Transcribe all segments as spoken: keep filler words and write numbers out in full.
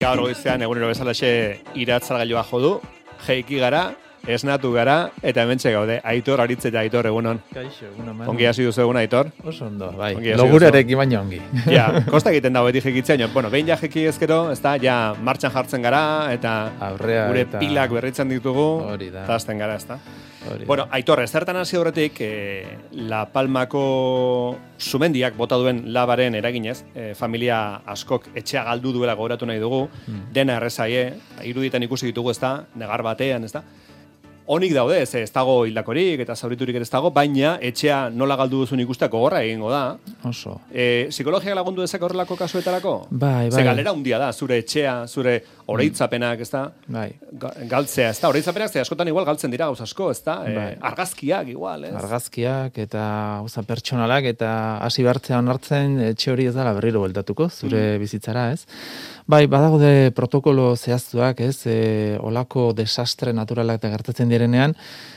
Gaur goizean egunero bezalaxe iratzargailua jo du, jeiki gara, esnatu gara, eta hementxe gaude. Aitor, Aritz eta Aitor, egunon. Kaixo, egunon, Manu. Ongi hasi duzu egun, Aitor? Oso ondo, bai. Ongi hasi Logurarekin baina ongi. Ja, kosta egiten dago beti jekitzea, bueno, behin ja jeki ezkero, ez da, ja martxan jartzen gara, eta Aurrea gure eta... pilak berritzen ditugu, Hori da. eta hasten gara, ez da. Hori Bueno, Aitor, ez zertan hasi horretik, eh, La Palmako sumendiak bota duen labaren eraginez, eh, familia askok etxea galdu duela gogoratu nahi dugu, mm. dena errezaie, iruditan ikusi ditugu, ez da, negar batean, ez da. Onik daude, ez, ez dago hildakorik eta zauriturik ez dago, baina etxea nola galdu duzun ikustea gogorra egingo da. Oso. E, psikologiak lagundu dezak horrelako kasuetarako? Bai, bai. Ze galera handia da, zure etxea, zure oroitzapenak, ez da? Bai. Galtzea, ez da? Oroitzapenak, ze askotan igual galtzen dira, gauz asko, ez da? Bai. E, argazkiak igual, ez? Argazkiak eta oza, pertsonalak eta hasi behartzea onartzen etxe hori ez dela berriro bueltatuko, zure mm. bizitzara, ez? Bai, badaude protokolo zehaztuak, ez? E, olako desastre naturalak eta gertatzen direnean,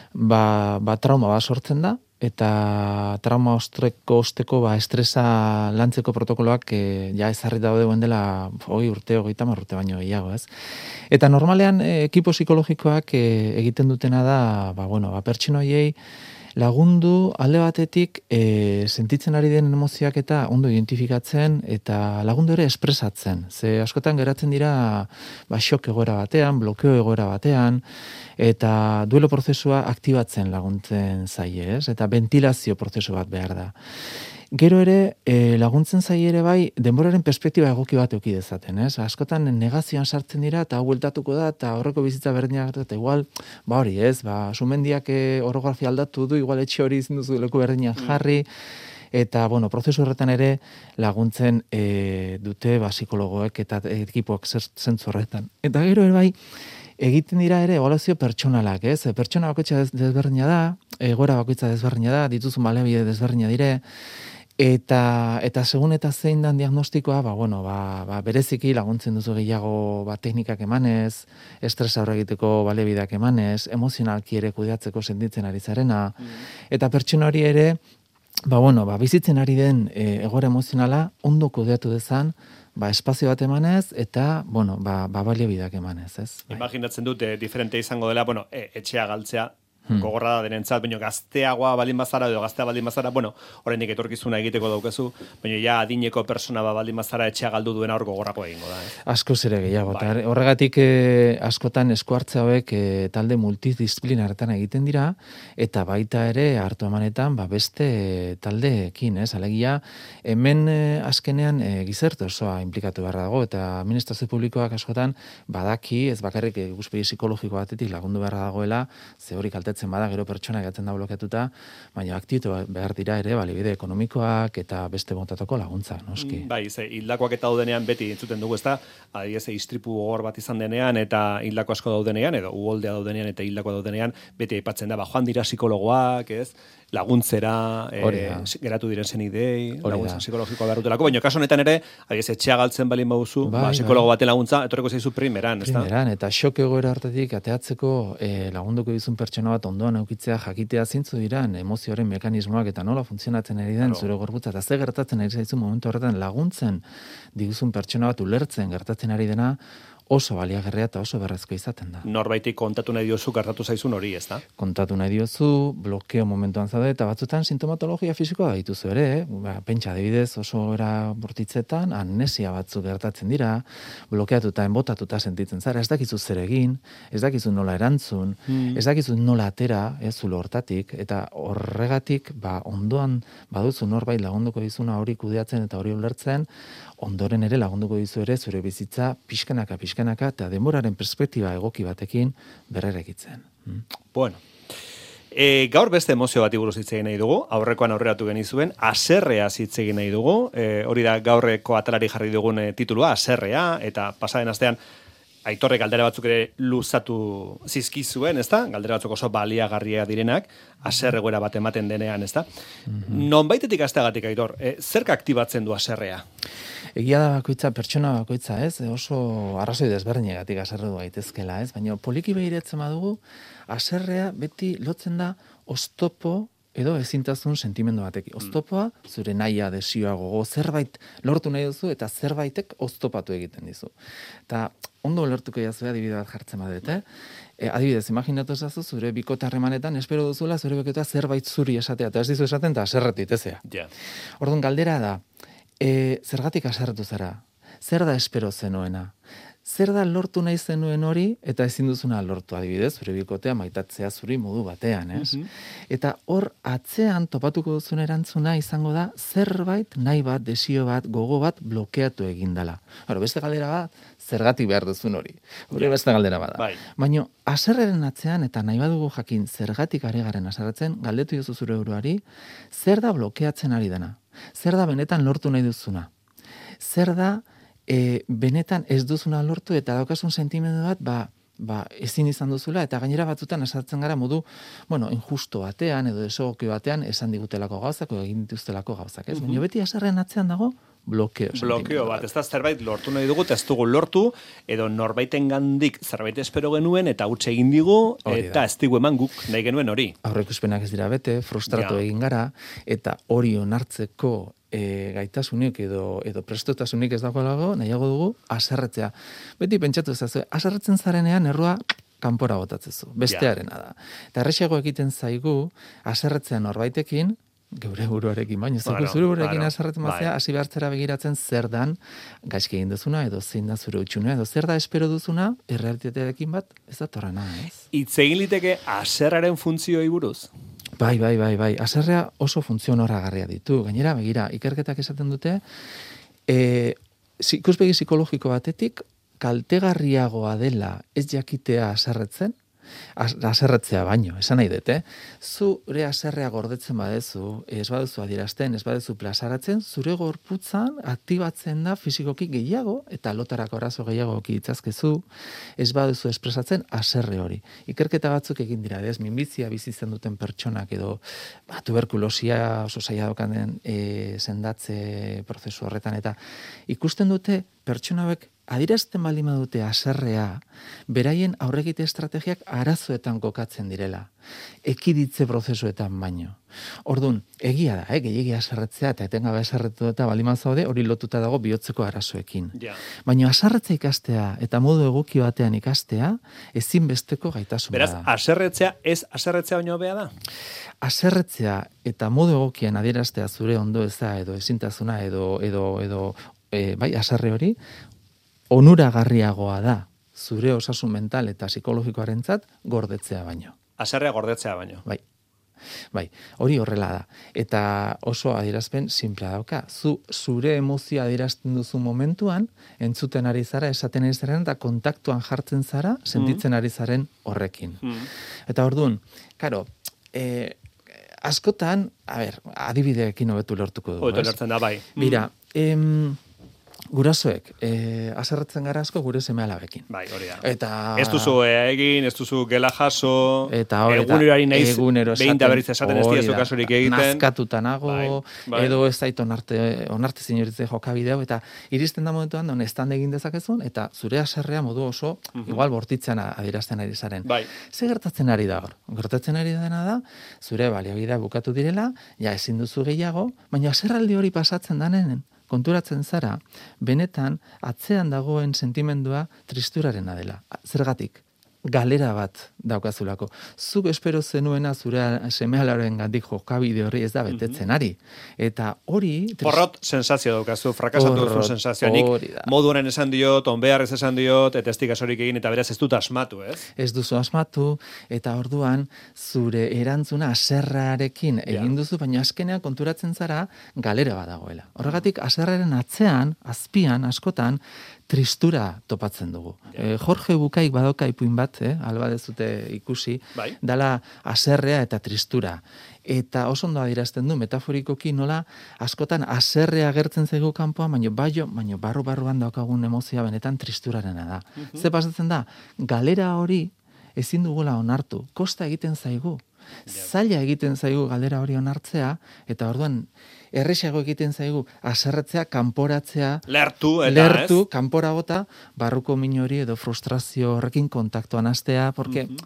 ba, ba trauma bat sortzen da, eta trauma ostreko osteko ba, estresa lantzeko protokoloak e, ja ezarri daude duen dela hoi urte, hogeita hamar urte baino gehiago, ez? Eta normalean e, ekipo psikologikoak e, egiten dutena da, ba, bueno, ba, pertsona horiei lagundu alde batetik e, sentitzen ari den emozioak eta ondo identifikatzen eta lagundu ere espresatzen. Ze askotan geratzen dira ba, xok egoera batean, blokeo egoera batean, eta duelo prozesua aktibatzen laguntzen zaie, ez? Eta ventilazio prozesu bat behar da. Gero ere, e, laguntzen zaie ere bai, denboraren perspektiba egoki bat euki dezaten, ez? Askotan negazioan sartzen dira, eta hau bueltatuko da, eta horreko bizitza berdinak gertatu, eta igual, ba hori, ez? Ba, sumendiak e, orografia aldatu du, igual etxe hori izin duzu leku berdinak jarri, eta, bueno, prozesu horretan ere laguntzen e, dute, ba, psikologoek eta ekipoak zentzu horretan. Eta gero ere bai, egiten dira ere ebaluazio pertsonalak, ez? Pertsona bakoitza desberdina da, egoera bakoitza desberdina da, dituzun baliabide desberdina dire, Eta, eta segun eta zein dan diagnostikoa, ba, bueno, ba, ba, bereziki laguntzen duzu gehiago ba, teknikak emanez, estresa aurre egiteko baliabideak emanez, emozionalki ere kudeatzeko sentitzen ari zarena, mm. eta pertsona hori ere, ba, bueno, ba, bizitzen ari den e, egoera emozionala ondo kudeatu dezan, ba, espazio bat emanez, eta, bueno, ba, ba baliabideak emanez, ez? Imaginatzen dute, diferente izango dela, bueno, e, etxea galtzea, Hmm. gogorra da denentzat, baina gazteagoa baldin bazara edo gaztea baldin bazara, bueno, oraindik etorkizuna egiteko daukazu, baina ja adineko persona ba baldin bazara etxea galdu duena hor gogorrako egingo da. Eh? Askoz ere gehiago, bai. Eta horregatik eh, askotan eskuartze hauek eh, talde multidisziplinaretan egiten dira, eta baita ere hartu emanetan ba, beste eh, taldeekin, ez? Alegia, hemen eh, azkenean eh, gizarte osoa implikatu beharra dago, eta administrazio publikoak askotan badaki, ez bakarrik ikuspegi psikologiko batetik lagundu beharra dagoela, ze hori kalte bada, gero pertsona gatzen da blokeatuta, baina aktitu behar dira ere, balibide ekonomikoak eta beste motatako laguntza, noski. Bai, ze, hildakoak eta daudenean beti entzuten dugu, ezta, adiez, istripu gogor bat izan denean, eta hildako asko daudenean, edo uholdea daudenean, eta hildako daudenean, beti aipatzen da, ba, joan dira psikologoak, ez, laguntzera, e, geratu diren zenidei, laguntza psikologikoa behar dutelako, baina kaso honetan ere, adiez, etxea galtzen balin baduzu, bai, ba, psikologo baten laguntza, etorreko zaizu primeran, ezta? Primeran, eta xok egoera hartatik ateatzeko e, lagunduko dizun pertsona bat ondoan eukitzea jakitea zintzu diran emozioaren mekanismoak eta nola funtzionatzen ari den zure gorputza eta ze gertatzen ari zaizu momentu horretan laguntzen diguzun pertsona bat ulertzen gertatzen ari dena oso baliagarria eta oso berrezko izaten da. Norbaitik kontatu nahi diozu gertatu zaizun hori, ez da? Kontatu nahi diozu, blokeo momentuan zaude eta batzutan sintomatologia fisikoa dituzu ere, eh? Ba, pentsa adibidez oso era bortitzetan amnesia batzu gertatzen dira, blokeatuta, enbotatuta sentitzen zara, ez dakizu zer egin, ez dakizu nola erantzun, hmm. ez dakizu nola atera, ez zulo hortatik, eta horregatik, ba, ondoan baduzu norbait lagunduko dizuna hori kudeatzen eta hori ulertzen, ondoren ere lagunduko dizu ere zure bizitza pixkanaka pixkanaka eta denboraren perspektiba egoki batekin berrerekitzen. Hmm. Bueno, e, gaur beste emozio bati buruz hitz egin nahi dugu, aurrekoan aurreratu genizuen, haserrea hitz egin nahi dugu, e, hori da gaurreko atalari jarri dugun e, titulua, haserrea, eta pasaden astean Aitorrek galdera batzuk ere luzatu zizkizuen, ezta? Galdera batzuk oso baliagarria direnak, haserregoera bat ematen denean, ezta? Mm-hmm. Nonbaitetik hasteagatik, Aitor, e, zerk aktibatzen du haserrea? Egia da bakoitza, pertsona bakoitza, ez? Oso arrazoi desberdinegatik haserretu gaitezkela, ez? Baina poliki behiratzen badugu, haserrea beti lotzen da oztopo edo ezintasun sentimendu batekin. Oztopoa, zure nahia, desioa, gogo, zerbait lortu nahi duzu, eta zerbaitek oztopatu egiten dizu. Eta ondo lertuko jazue adibide bat jartzen badet, eh? E, adibidez, imaginatu ezazu, zure bikote harremanetan espero duzula, zure bikotea zerbait zuri esatea, eta ez dizu esaten, eta aserretit, ezea. Yeah. Orduan, galdera da, e, zergatik aserretu zara? Zer da espero zenuena? Zer da lortu nahi zenuen hori, eta ezin duzuna lortu adibidez, zure bikotea maitatzea zuri modu batean, ez? Mm-hmm. Eta hor, atzean topatuko duzun erantzuna izango da, zerbait, nahi bat, desio bat, gogo bat, blokeatu egindala. Hora, beste galdera bat, zergatik behar duzun hori. Hori beste galdera bada. Bai. Baina, haserreren atzean, eta nahi badugu jakin, zergatik ari garen haserretzen, galdetu jozu zure buruari, zer da blokeatzen ari dena? Zer da benetan lortu nahi duzuna? Zer da, E, benetan ez duzuna lortu eta daukasun sentimendu bat, ba, ba, ezin izan duzula, eta gainera batzutan esatzen gara modu, bueno, injusto batean, edo desogokio batean, esan digutelako gauzak, edo egin dituztelako gauzak, ez? Uh-huh. Baina beti haserren atzean dago, blokeo. Blokeo bat, ez da zerbait lortu nahi dugu, ez dugu lortu, edo norbaiten gandik zerbait espero genuen, eta utxe egin digu, eta ez digu eman guk nahi genuen hori. Aurreikuspenak ez dira bete, frustratu ja. egin gara, eta hori onartzeko E, gaitasunik edo, edo prestotasunik ez dagoelago, nahiago dugu, aserretzea. Beti pentsatu ezazu, aserretzen zarenean errua kanpora botatzezu, bestearena da. Eta errexago egiten zaigu, aserretzean norbaitekin, geure buruarekin, baina ez bueno, zure buruarekin claro, aserretzen bazea, hasi behartzera begiratzen zer dan gaizki egin duzuna, edo zein da zure utxunea, edo zer da espero duzuna, errealitatearekin bat, ez da torrena, ez? Hitz egin liteke aserraren funtzioi buruz? Bai, bai, bai, bai. Aserrea oso funtzio noragarria ditu. Gainera, begira, ikerketak esaten dute, e, ikuspegi psikologiko batetik, kaltegarriagoa dela ez jakitea aserretzen, aserretzea baino, esan nahi dut, eh? Zure aserrea gordetzen badezu, ez baduzu adierazten, ez baduzu plazaratzen, zure gorputzan aktibatzen da fisikoki gehiago, eta lotarako arazo gehiago kitzazkezu, ez baduzu espresatzen aserre hori. Ikerketa batzuk egin dira, ez, minbizia bizitzen duten pertsonak, edo ba, tuberkulosia oso zaila dokanen e, sendatze prozesu horretan, eta ikusten dute pertsona hauek adierazten baldin badute aserrea, beraien aurregite estrategiak arazoetan kokatzen direla, ekiditze prozesuetan baino. Orduan, egia da, eh, gehiagia aserretzea eta etengabe aserretu eta baldin bazaude, hori lotuta dago bihotzeko arazoekin. Yeah. Baina aserretzea ikastea eta modu egoki batean ikastea, ezinbesteko gaitasuna da. Beraz, aserretzea ez aserretzea baino hobea da? Aserretzea eta modu egokian adieraztea zure ondo eza edo ezintasuna edo, edo, edo e, bai, aserre hori, onuragarriagoa da zure osasun mental eta psikologikoarentzat gordetzea baino. Aserrea gordetzea baino. Bai. Bai, hori horrela da. Eta oso adierazpen simplea dauka. Zu zure emozioa adierazten duzu momentuan, entzuten ari zara, esaten ari zaren, eta kontaktuan jartzen zara, sentitzen mm. ari zaren horrekin. Mm. Eta orduan, karo, eh, askotan, a ber, adibideekin hobetu lortuko dugu. Hobetu lortzen da, bai. Mira, em, gurasoek, eh, aserretzen gara asko gure seme-alabekin. Bai, hori da. Eta ez duzu egin, ez duzu gela jaso, eta hori, egunerari naiz, egunero behin da berriz esaten ez diazu kasurik egiten. Nazkatuta nago, bai, bai. edo ez zait onarte, onarte zinuritzen jokabideo, eta iristen da momentuan, don estan egin dezakezun, eta zure aserrea modu oso, uh-huh. igual bortitzen adierazten ari zaren. Bai. Ze gertatzen ari da hor? Gertatzen ari dena da, zure baliabidea bukatu direla, ja ezin duzu gehiago, baina aserraldi hori pasatzen danen, konturatzen zara, benetan atzean dagoen sentimendua tristurarena dela. Zergatik? Galera bat daukazulako. Zuk espero zenuena zure seme-alabaren gandik jokabide hori ez da betetzen ari. Eta hori... Trist... Porrot sensazio daukazu, frakasatu duzu sensazioanik. Modu honen esan diot, onbeharrez esan diot, eta ez dikasorik egin, eta beraz ez dut asmatu, ez? Ez duzu asmatu, eta orduan zure erantzuna aserrarekin egin duzu, baina azkenean konturatzen zara galera bat dagoela. Horregatik, aserraren atzean, azpian, askotan, tristura topatzen dugu. Yeah. E, Jorge Bukaik badoka ipuin bat, eh, alba dezute ikusi, bai. Dala aserrea eta tristura. Eta oso ondo adierazten du, metaforikoki nola, askotan aserrea agertzen zaigu kanpoan, baino baino, baino barru-barruan daukagun emozioa benetan tristurarena da. Mm-hmm. Ze pasatzen da, galera hori ezin dugula onartu, kosta egiten zaigu. Yeah. Zaila egiten zaigu galera hori onartzea, eta orduan, errexago egiten zaigu aserretzea, kanporatzea, lertu, eta lertu, ez? Kanpora bota, barruko min hori edo frustrazio horrekin kontaktuan hastea, porque mm-hmm.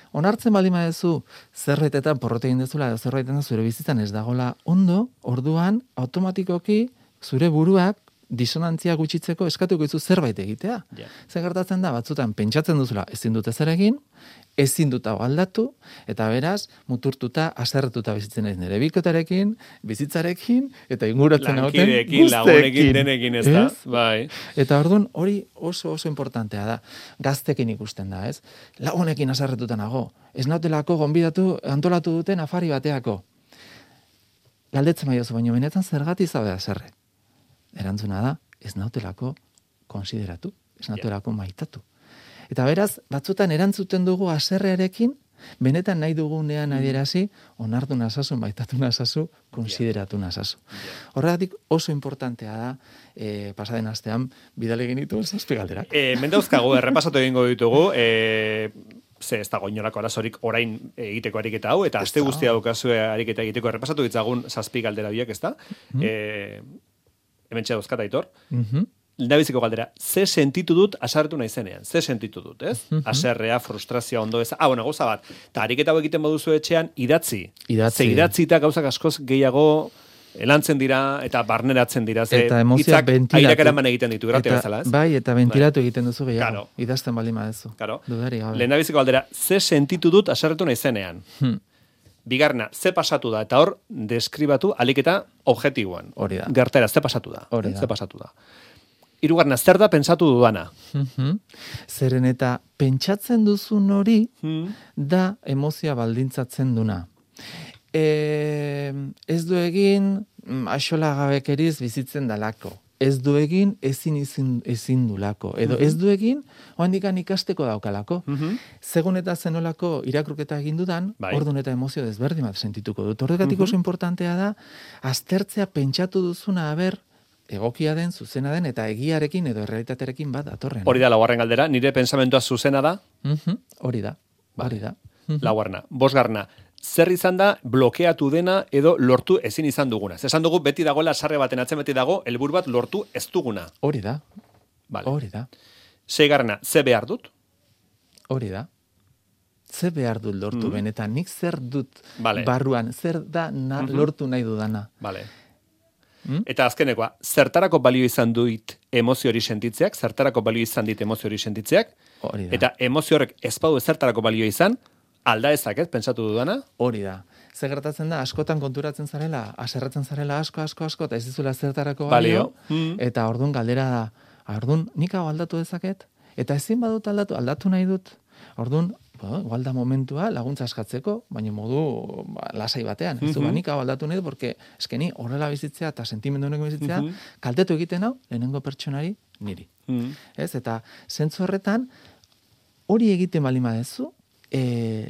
onartzen baldin baduzu zerbaitetan porrot egin dezula edo zerbaitetan zure bizitzan ez dagola ondo, orduan automatikoki zure buruak disonantzia gutxitzeko eskatuko dizu zerbait egitea. Yeah. Zer gertatzen da, batzutan pentsatzen duzula ezin dut ezer egin, ezin dut hau aldatu, eta beraz, muturtuta, aserretuta bizitzen ez nire bikotarekin, bizitzarekin, eta inguratzen hauten Lankideekin, lagunekin, denekin ez da. Bai. Eta orduan hori oso oso importantea da. Gaztekin ikusten da, ez? Lagunekin aserretuta nago. Ez nautelako gonbidatu antolatu duten afari bateako. Galdetzen maiozu, baina benetan zergatik zaude haserre. Erantzuna da, ez nautelako konsideratu, ez nautelako maitatu. Eta beraz, batzutan erantzuten dugu haserrearekin, benetan nahi dugunean adierazi, onartu nazazu, maitatu nazazu, konsideratu nazazu. Horregatik oso importantea da, e, pasaden astean, bidale genitu zazpi galderak. E, mendauzkagu, errepasatu egingo ditugu, e, ze ez dago inolako arazorik orain egiteko ariketa hau, eta aste guztia daukazue ariketa egiteko errepasatu ditzagun zazpi galdera biak, ez da? Mm-hmm. E, hemen txea dauzkat, Aitor. Mm-hmm. Lehendabiziko galdera, ze sentitu dut aserretu naizenean? Ze sentitu dut, ez? Mm-hmm. Aserrea, frustrazioa, ondo ez. Ah, bueno, gauza bat. Ta ariketa hau egiten baduzu etxean, idatzi. Idatzi. Ze idatzi eta gauzak askoz gehiago elantzen dira eta barneratzen dira. Ze eta emozioak ventilatu. Airak eraman egiten ditu, grate bezala, ez? Bai, eta ventilatu egiten duzu gehiago. Claro. Idazten baldin baduzu. Claro. Dudari gabe. Lehendabiziko galdera, ze sentitu dut aserretu naizenean? Hmm. Bigarna, ze pasatu da, eta hor, deskribatu aliketa objektiboan. Hori da. Gertera, ze pasatu da. Hori da. Ze pasatu da. Hirugarna, zer da pentsatu dudana? Mm-hmm. Zeren eta pentsatzen duzun hori hmm. da emozioa baldintzatzen duna. E, ez du egin axola gabekeriz bizitzen dalako. Ez du egin ezin ezin, ezin dulako. Edo mm-hmm. ez du egin oandikan ikasteko daukalako. Mm-hmm. Segun eta zenolako irakurketa egin dudan, bai. Ordun eta emozio desberdin bat sentituko dut. Horregatik mm-hmm. oso importantea da, aztertzea pentsatu duzuna aber, egokia den, zuzena den, eta egiarekin edo errealitatearekin bat datorren. Hori da, laugarren galdera, nire pensamentua zuzena da? Mm-hmm. Hori da, hori da. Mm-hmm. Laugarna, bosgarna, zer izan da blokeatu dena edo lortu ezin izan duguna. Esan dugu beti dagoela sarre baten atzen beti dago helburu bat lortu ez duguna. Hori da. Vale. Hori da. Seigarrena, ze behar dut? Hori da. Ze behar dut lortu mm. benetan, nik zer dut vale. barruan, zer da na, mm-hmm. lortu nahi dudana. Vale. Mm? Eta azkenekoa, zertarako balio izan duit emozio hori sentitzeak, zertarako balio izan dit emozio hori sentitzeak, hori da. Eta emozio horrek ez badu zertarako balio izan, alda ezaket, pentsatu dudana? Hori da. Zer gertatzen da, askotan konturatzen zarela, aserratzen zarela asko, asko, asko, eta ez dizula zertarako balio, mm. eta ordun galdera da, ordun nik hau aldatu dezaket, eta ezin badut aldatu, aldatu nahi dut, ordun, igual da momentua laguntza eskatzeko, baina modu ba, lasai batean. Ez du, mm-hmm. nik hau aldatu nahi dut, porque eskeni horrela bizitzea eta sentimendu honek bizitzea, mm-hmm. kaltetu egiten hau, lehenengo pertsonari niri. Mm-hmm. Ez, eta zentzu horretan, hori egiten bali madezu, e,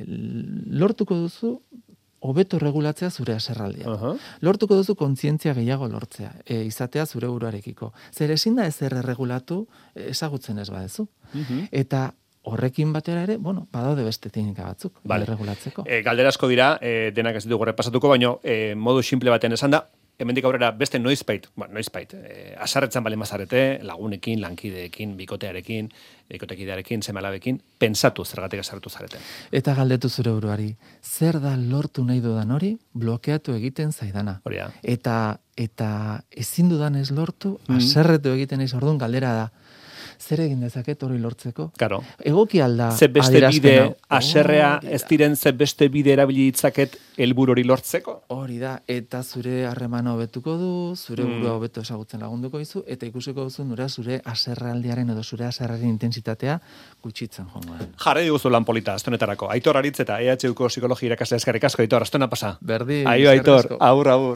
lortuko duzu hobeto regulatzea zure aserraldia. Uh-huh. Lortuko duzu kontzientzia gehiago lortzea, e, izatea zure buruarekiko. Zer ezin da ezer erregulatu ezagutzen ez badezu. Uh-huh. Eta horrekin batera ere, bueno, badaude beste teknika batzuk, vale. Regulatzeko. E, galdera asko dira, e, denak ez ditugu repasatuko, baina e, modu simple baten esan da, hemendik aurrera beste noizbait, bueno, noizbait, eh, asarretzen bale mazarete, lagunekin, lankideekin, bikotearekin, bikotekidearekin, semalabekin, pensatu zergatik asarretu zareten. Eta galdetu zure buruari, zer da lortu nahi dudan hori, blokeatu egiten zaidana. Hori da. Eta, eta ezin dudan ez lortu, mm-hmm. aserretu egiten ez ordun galdera da. Zer egin dezaket hori lortzeko? Claro. Egoki alda ze beste bide, aserrea oh, ez diren ze beste bide erabili ditzaket helburu hori lortzeko? Hori da, eta zure harremana hobetuko du, zure mm. burua hobeto ezagutzen lagunduko dizu, eta ikusiko duzu nora zure aserraldiaren edo zure aserraren intensitatea gutxitzen joango. Jarri diguzu lan polita, astonetarako. Aitor Aritz eta E H Uko psikologia irakasle eskerrik asko, Aitor, astona pasa. Berdi. Aio, Aitor, aur, aur.